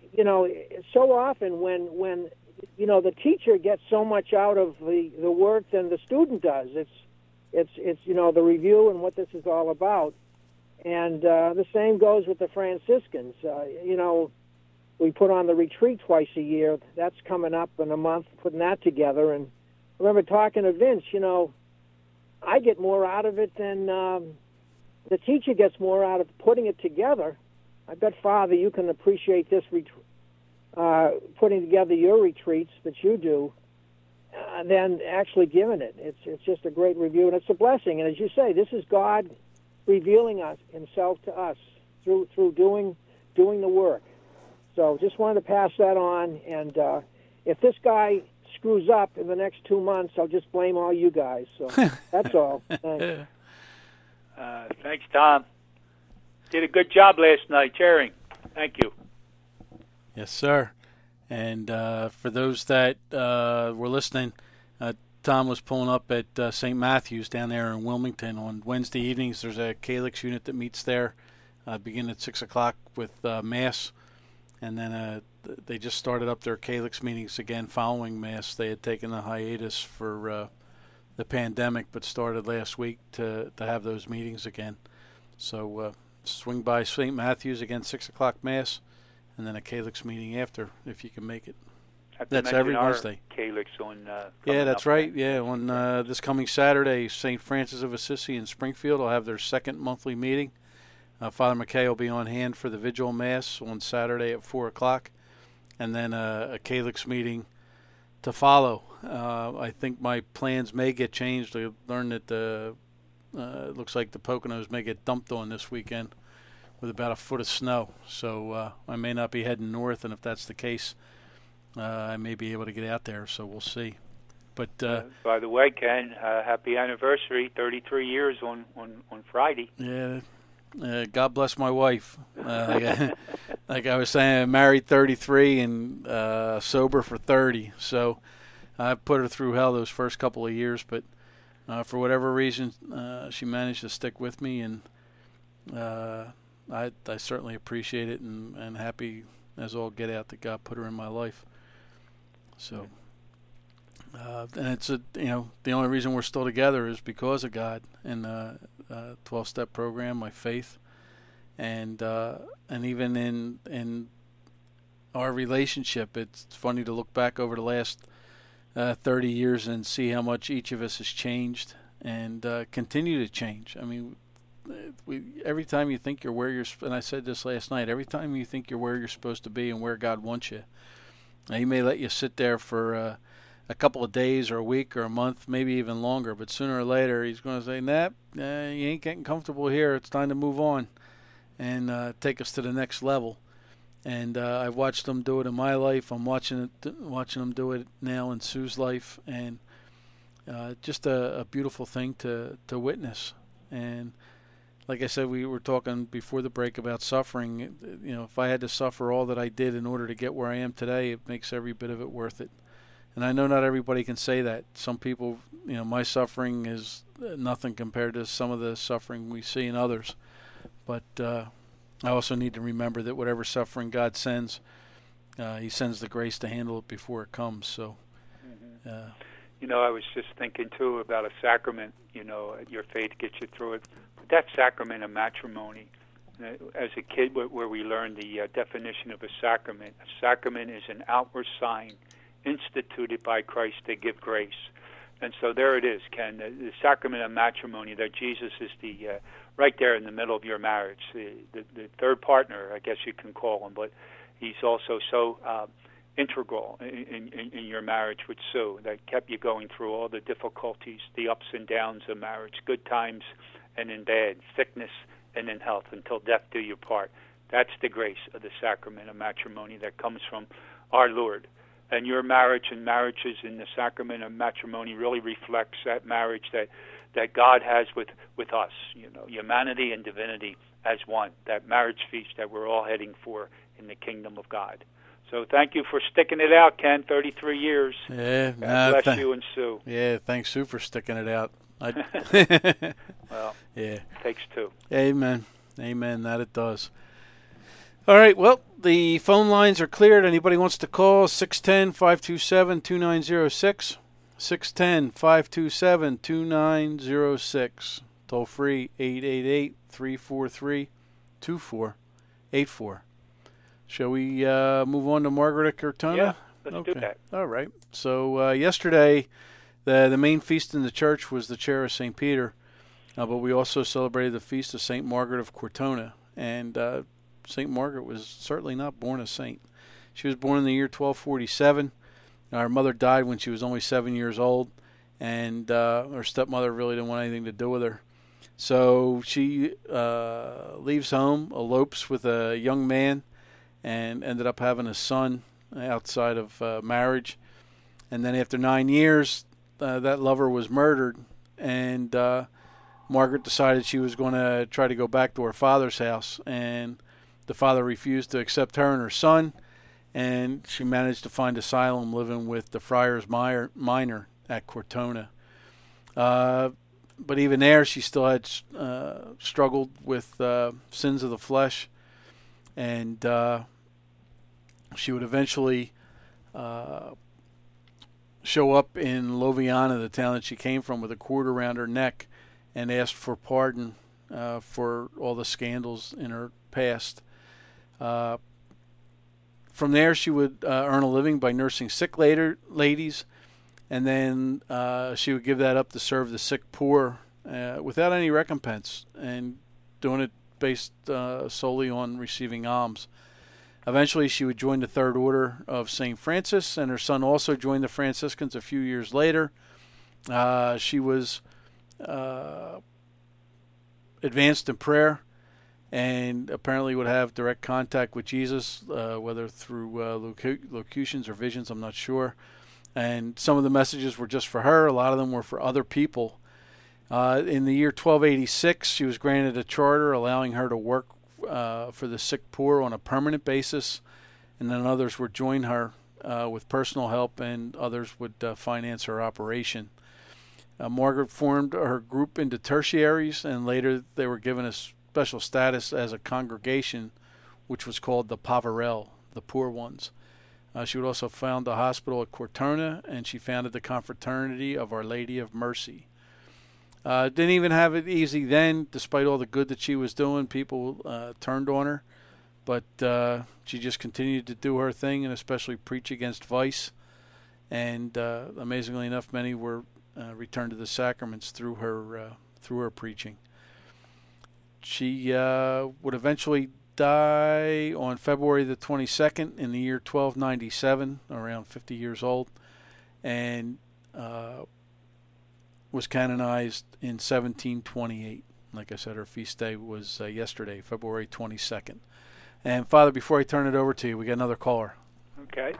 so often when the teacher gets so much out of the work than the student does. It's the review and what this is all about. And the same goes with the Franciscans. We put on the retreat twice a year. That's coming up in a month, putting that together. And I remember talking to Vince, I get more out of it than the teacher gets more out of putting it together. I bet, Father, you can appreciate this, putting together your retreats that you do, than actually giving it. It's just a great review, and it's a blessing. And as you say, this is God revealing himself to us through doing the work. So just wanted to pass that on. And if this guy screws up in the next 2 months, I'll just blame all you guys. So that's all. Thanks. Thanks, Tom. Did a good job last night chairing. Thank you. Yes, sir. And for those that were listening, Tom was pulling up at St. Matthew's down there in Wilmington on Wednesday evenings. There's a Calyx unit that meets there, beginning at 6 o'clock with Mass. And then they just started up their Calyx meetings again following Mass. They had taken a hiatus for the pandemic, but started last week to have those meetings again. So swing by St. Matthew's again, 6 o'clock Mass, and then a Calyx meeting after, if you can make it. That's every Wednesday. Calyx on. Yeah, that's right. Yeah, on this coming Saturday, St. Francis of Assisi in Springfield will have their second monthly meeting. Father McKay will be on hand for the Vigil Mass on Saturday at 4 o'clock, and then a Calyx meeting to follow. I think my plans may get changed. I learned that it looks like the Poconos may get dumped on this weekend with about a foot of snow. So I may not be heading north, and if that's the case, I may be able to get out there. So we'll see. But by the way, Ken, happy anniversary! 33 years on Friday. Yeah. God bless my wife. Like I was saying, I'm married 33 and sober for 30. So I put her through hell those first couple of years, but for whatever reason, she managed to stick with me, and I certainly appreciate it and happy as all get out that God put her in my life. So, and it's the only reason we're still together is because of God and 12-step program, my faith, and even in our relationship, it's funny to look back over the last 30 years and see how much each of us has changed and continue to change. I mean, every time you think you're where you're, and I said this last night, every time you think you're where you're supposed to be and where God wants you, He may let you sit there for a couple of days or a week or a month, maybe even longer, but sooner or later He's going to say, you ain't getting comfortable here. It's time to move on and take us to the next level. And I've watched Him do it in my life. I'm watching Him do it now in Sue's life, and just a beautiful thing to witness. And like I said, we were talking before the break about suffering. If I had to suffer all that I did in order to get where I am today, it makes every bit of it worth it. And I know not everybody can say that. Some people, my suffering is nothing compared to some of the suffering we see in others. But I also need to remember that whatever suffering God sends, He sends the grace to handle it before it comes. So, I was just thinking too about a sacrament. Your faith gets you through it. But that sacrament of matrimony, as a kid, where we learned the definition of a sacrament is an outward sign instituted by Christ to give grace. And so there it is, Ken, the sacrament of matrimony, that Jesus is the right there in the middle of your marriage, the third partner, I guess you can call him, but He's also so integral in your marriage with Sue, that kept you going through all the difficulties, the ups and downs of marriage, good times and in bad, sickness and in health, until death do you part. That's the grace of the sacrament of matrimony that comes from our Lord. And your marriage and marriages in the sacrament of matrimony really reflects that marriage that God has with us, humanity and divinity as one, that marriage feast that we're all heading for in the kingdom of God. So thank you for sticking it out, Ken, 33 years. Yeah. God bless you and Sue. Yeah, thanks, Sue, for sticking it out. Well, yeah. Takes two. Amen. Amen, that it does. All right, well, the phone lines are cleared. Anybody wants to call, 610-527-2906, 610-527-2906, toll free, 888-343-2484. Shall we move on to Margaret at Cortona? Yeah, let's do that. All right. So yesterday, the main feast in the church was the Chair of St. Peter, but we also celebrated the feast of St. Margaret of Cortona. And St. Margaret was certainly not born a saint. She was born in the year 1247. Our mother died when she was only 7 years old, and her stepmother really didn't want anything to do with her. So she leaves home, elopes with a young man, and ended up having a son outside of marriage. And then after 9 years, that lover was murdered, and Margaret decided she was going to try to go back to her father's house, and the father refused to accept her and her son, and she managed to find asylum living with the Friars Minor at Cortona. But even there, she still had struggled with sins of the flesh, and she would eventually show up in Loviana, the town that she came from, with a cord around her neck, and asked for pardon for all the scandals in her past. From there, she would earn a living by nursing sick ladies, and then she would give that up to serve the sick poor without any recompense, and doing it based solely on receiving alms. Eventually, she would join the Third Order of St. Francis, and her son also joined the Franciscans a few years later. She was advanced in prayer, and apparently would have direct contact with Jesus, whether through locutions or visions, I'm not sure. And some of the messages were just for her. A lot of them were for other people. In the year 1286, she was granted a charter allowing her to work for the sick poor on a permanent basis, and then others would join her with personal help, and others would finance her operation. Margaret formed her group into tertiaries, and later they were given a special status as a congregation, which was called the Poverel, the poor ones. She would also found a hospital at Cortona, and she founded the Confraternity of Our Lady of Mercy. Didn't even have it easy then, despite all the good that she was doing. People turned on her, but she just continued to do her thing, and especially preach against vice. And amazingly enough, many were returned to the sacraments through her preaching. She would eventually die on February the 22nd in the year 1297, around 50 years old, and was canonized in 1728. Like I said, her feast day was yesterday, February 22nd. And Father, before I turn it over to you, we got another caller. Okay.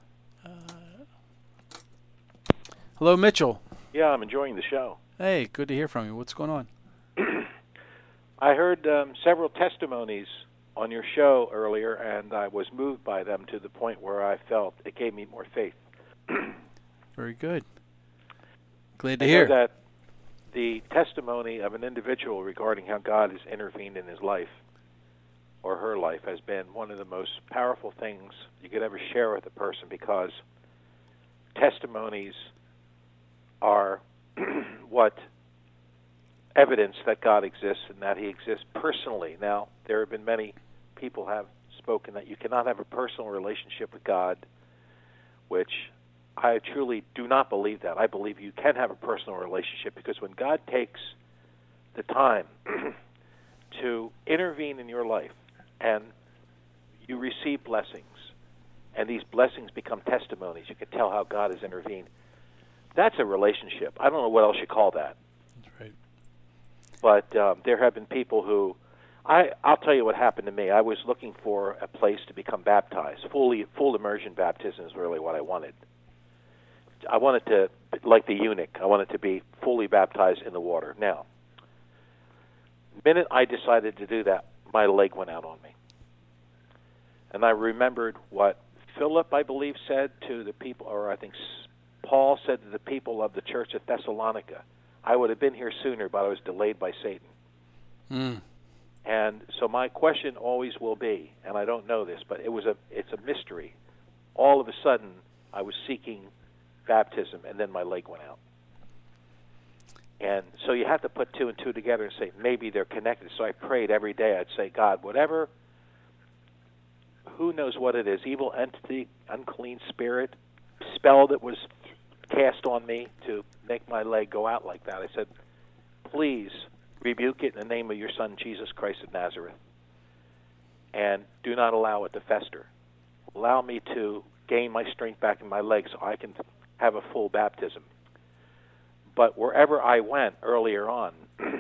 Hello, Mitchell. Yeah, I'm enjoying the show. Hey, good to hear from you. What's going on? I heard several testimonies on your show earlier, and I was moved by them to the point where I felt it gave me more faith. Very good. Glad to hear. I know that the testimony of an individual regarding how God has intervened in his life or her life has been one of the most powerful things you could ever share with a person, because testimonies are what evidence that God exists and that he exists personally. Now, there have been many people have spoken that you cannot have a personal relationship with God, which I truly do not believe that. I believe you can have a personal relationship, because when God takes the time to intervene in your life and you receive blessings, and these blessings become testimonies, you can tell how God has intervened. That's a relationship. I don't know what else you call that. That's right. But there have been people who I'll tell you what happened to me. I was looking for a place to become baptized. Full immersion baptism is really what I wanted. I wanted to, like the eunuch, I wanted to be fully baptized in the water. Now, the minute I decided to do that, my leg went out on me. And I remembered what Philip, I believe, said to the people, or I think Paul said to the people of the church at Thessalonica, I would have been here sooner, but I was delayed by Satan. Mm. And so my question always will be, and I don't know this, but it's a mystery. All of a sudden, I was seeking baptism, and then my leg went out. And so you have to put two and two together and say, maybe they're connected. So I prayed every day. I'd say, God, whatever, who knows what it is, evil entity, unclean spirit, spell that was cast on me to make my leg go out like that. I said, please rebuke it in the name of your Son, Jesus Christ of Nazareth, and do not allow it to fester. Allow me to gain my strength back in my legs so I can have a full baptism. But wherever I went earlier on,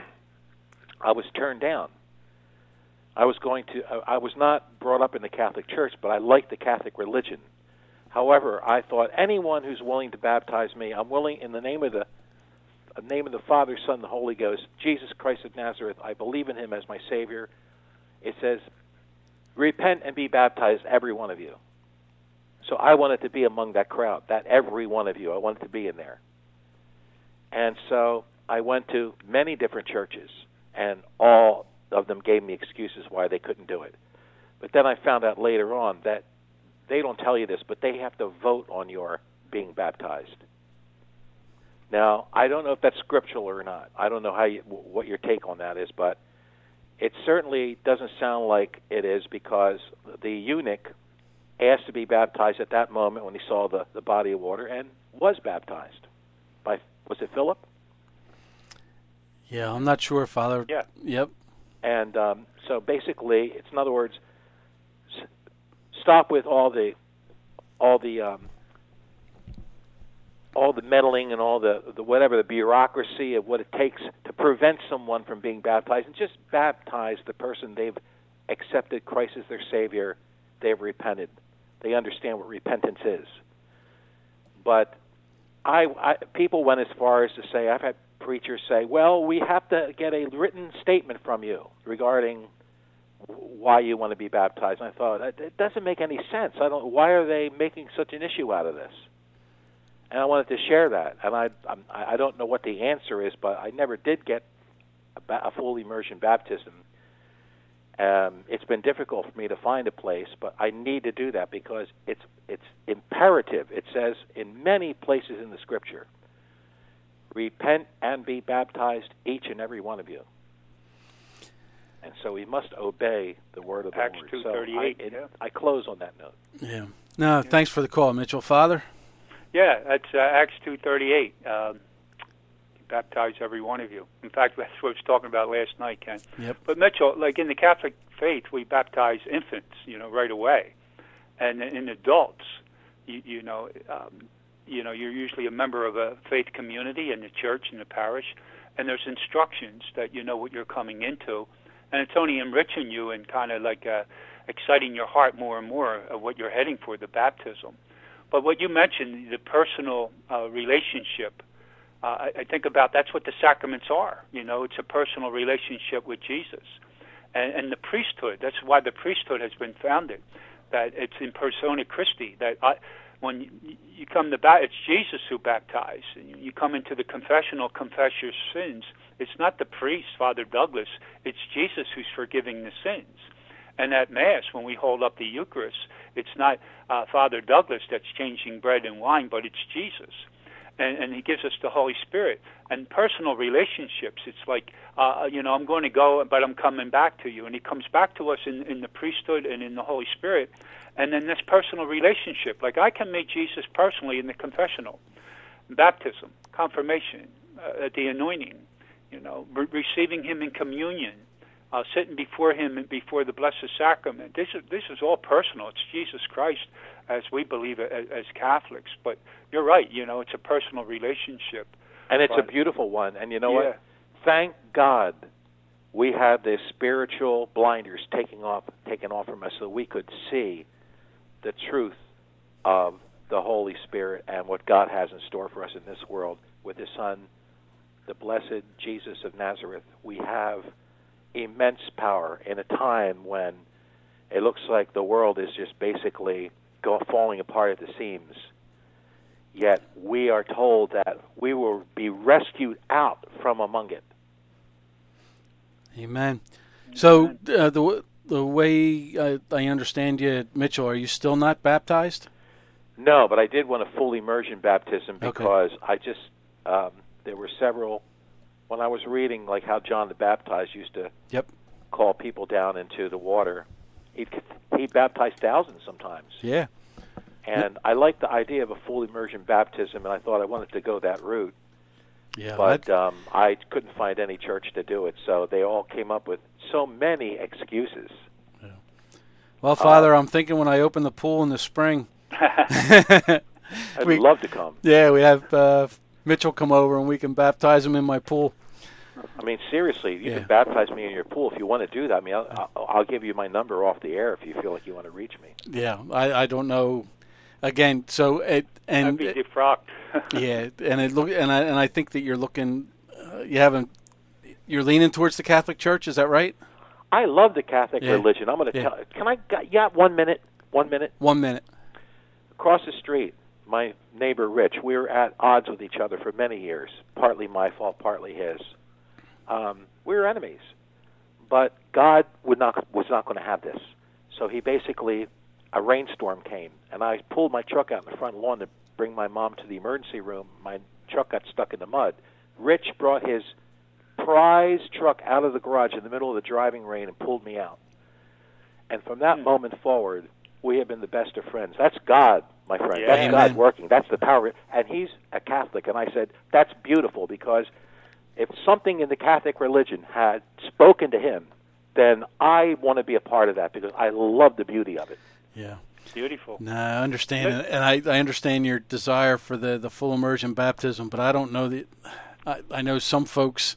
I was turned down. I was not brought up in the Catholic Church, but I liked the Catholic religion. However, I thought anyone who's willing to baptize me, I'm willing in the name of the Father, Son, and the Holy Ghost, Jesus Christ of Nazareth. I believe in him as my Savior. It says, repent and be baptized, every one of you. So I wanted to be among that crowd, that every one of you. I wanted to be in there. And so I went to many different churches, and all of them gave me excuses why they couldn't do it. But then I found out later on that they don't tell you this, but they have to vote on your being baptized. Now, I don't know if that's scriptural or not. I don't know what your take on that is, but it certainly doesn't sound like it is, because the eunuch asked to be baptized at that moment when he saw the body of water and was baptized. Was it Philip? Yeah, I'm not sure, Father. Yeah. Yep. And so basically, it's, in other words, stop with all the meddling and all the whatever, the bureaucracy of what it takes to prevent someone from being baptized, and just baptize the person. They've accepted Christ as their Savior. They've repented. They understand what repentance is. But people went as far as to say, I've had preachers say, well, we have to get a written statement from you regarding why you want to be baptized. And I thought, it doesn't make any sense. Why are they making such an issue out of this? And I wanted to share that. And I don't know what the answer is, but I never did get a full immersion baptism. It's been difficult for me to find a place, but I need to do that because it's imperative. It says in many places in the Scripture, repent and be baptized, each and every one of you. And so we must obey the word of the Acts Lord. 2:38. So I close on that note. Yeah. No, thanks for the call, Mitchell. Father? Yeah, that's Acts 2:38. Baptize every one of you. In fact, that's what I was talking about last night, Ken. Yep. But Mitchell, like in the Catholic faith, we baptize infants, right away, and in adults, you're usually a member of a faith community in the church, in the parish, and there's instructions that you know what you're coming into, and it's only enriching you and kind of like exciting your heart more and more of what you're heading for, the baptism. But what you mentioned, the personal relationship, I think about that's what the sacraments are. It's a personal relationship with Jesus. And the priesthood, that's why the priesthood has been founded, that it's in persona Christi, that when you come to it's Jesus who baptized. You come into the confessional, confess your sins. It's not the priest, Father Douglas. It's Jesus who's forgiving the sins. And at Mass, when we hold up the Eucharist, it's not Father Douglas that's changing bread and wine, but it's Jesus. And he gives us the Holy Spirit. And personal relationships, it's like, I'm going to go, but I'm coming back to you. And he comes back to us in the priesthood and in the Holy Spirit. And then this personal relationship, like I can meet Jesus personally in the confessional, baptism, confirmation, the anointing, receiving him in communion, sitting before him and before the Blessed Sacrament. This is all personal. It's Jesus Christ as we believe as Catholics. But you're right, it's a personal relationship. And it's a beautiful one. And you know what? Thank God we had the spiritual blinders taken off from us so we could see the truth of the Holy Spirit and what God has in store for us in this world with His Son, the blessed Jesus of Nazareth. We have immense power in a time when it looks like the world is just basically falling apart at the seams. Yet we are told that we will be rescued out from among it. Amen. So the way I understand you, Mitchell, are you still not baptized? No, but I did want a full immersion baptism because I just there were several when I was reading like how John the Baptist used to call people down into the water. He baptized thousands sometimes. Yeah. And I liked the idea of a full immersion baptism, and I thought I wanted to go that route. Yeah, but I couldn't find any church to do it, so they all came up with so many excuses. Yeah. Well, Father, I'm thinking when I open the pool in the spring, I'd love to come. Yeah, we have Mitchell come over, and we can baptize him in my pool. I mean, seriously, you can baptize me in your pool if you want to do that. I mean, I'll give you my number off the air if you feel like you want to reach me. Yeah, I don't know. Again, so I'd be defrocked. Yeah, and I think that you're looking, you're leaning towards the Catholic Church. Is that right? I love the Catholic religion. I'm going to tell. Can I? You got 1 minute? 1 minute. 1 minute. Across the street, my neighbor Rich. We were at odds with each other for many years. Partly my fault, partly his. We were enemies, but God was not going to have this. So He basically. A rainstorm came, and I pulled my truck out in the front lawn to bring my mom to the emergency room. My truck got stuck in the mud. Rich brought his prize truck out of the garage in the middle of the driving rain and pulled me out. And from that moment forward, we have been the best of friends. That's God, my friend. Yeah. That's God working. That's the power. And he's a Catholic, and I said, that's beautiful, because if something in the Catholic religion had spoken to him, then I want to be a part of that, because I love the beauty of it. Yeah. Beautiful. No, I understand, and I understand your desire for the full immersion baptism, but I don't know that. I know some folks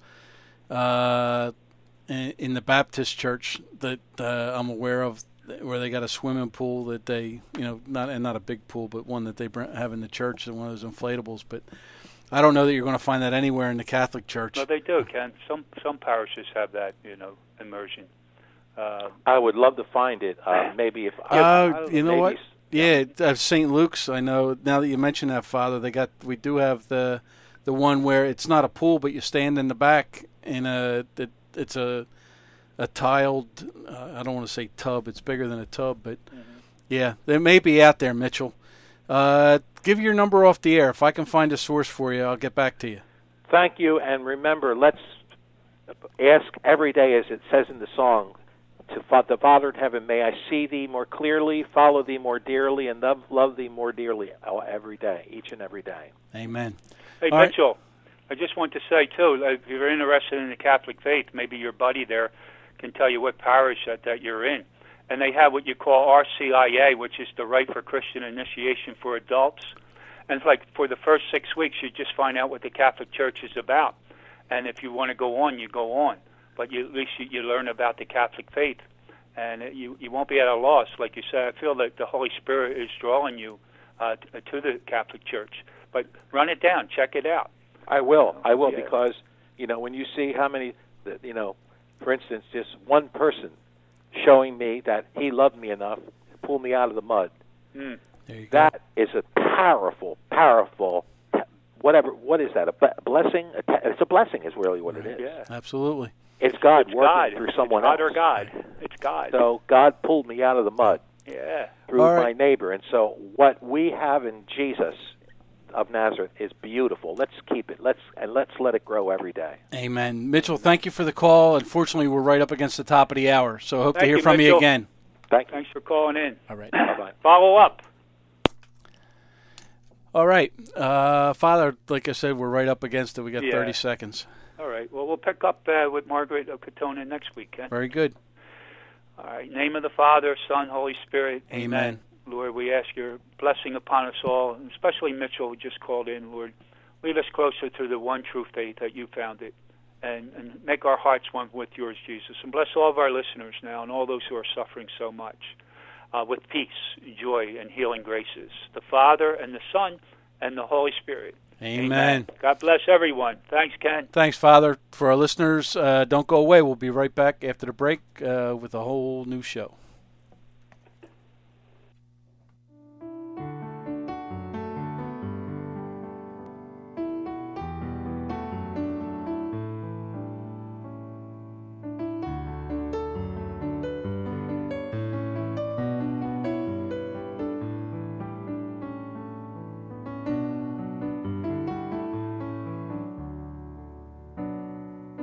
in the Baptist church that I'm aware of where they got a swimming pool that they, not a big pool, but one that they have in the church, and one of those inflatables. But I don't know that you're going to find that anywhere in the Catholic Church. No, they do, Ken. Some parishes have that, immersion. I would love to find it. Maybe if you know what? Yeah, St. Luke's. I know. Now that you mention that, Father, we do have the one where it's not a pool, but you stand in the back in it's a tiled. I don't want to say tub. It's bigger than a tub, but yeah, they may be out there, Mitchell. Give your number off the air. If I can find a source for you, I'll get back to you. Thank you, and remember, let's ask every day, as it says in the song. To the Father in heaven, may I see Thee more clearly, follow Thee more dearly, and love Thee more dearly every day, each and every day. Amen. Hey, All Mitchell, I just want to say, too, if you're interested in the Catholic faith, maybe your buddy there can tell you what parish that you're in. And they have what you call RCIA, which is the Rite for Christian Initiation for Adults. And it's like for the first 6 weeks, you just find out what the Catholic Church is about. And if you want to go on, you go on. But at least you learn about the Catholic faith, and you won't be at a loss. Like you said, I feel that the Holy Spirit is drawing you to the Catholic Church. But run it down, check it out. I will, because when you see how many, for instance, just one person showing me that he loved me enough to pull me out of the mud. There you go. That is a powerful. What is that? A blessing? It's a blessing, is really what it is. Yeah, absolutely. It's God working through someone else. It's God or God. It's God. So God pulled me out of the mud. Yeah. Through my neighbor. And so what we have in Jesus of Nazareth is beautiful. Let's keep it. Let's let it grow every day. Amen. Mitchell, thank you for the call. Unfortunately, we're right up against the top of the hour, so I hope to hear from you again. Thanks for calling in. All right. Bye-bye. Follow up. All right. Father, like I said, we're right up against it. We got 30 seconds. All right. Well, we'll pick up with Margaret Katona next week. Ken. Very good. All right. Name of the Father, Son, Holy Spirit. Amen. Lord, we ask your blessing upon us all, especially Mitchell, who just called in. Lord, lead us closer to the one true faith that you founded. and make our hearts one with yours, Jesus. And bless all of our listeners now and all those who are suffering so much with peace, joy, and healing graces. The Father and the Son and the Holy Spirit. Amen. God bless everyone. Thanks, Ken. Thanks, Father. For our listeners, don't go away. We'll be right back after the break with a whole new show.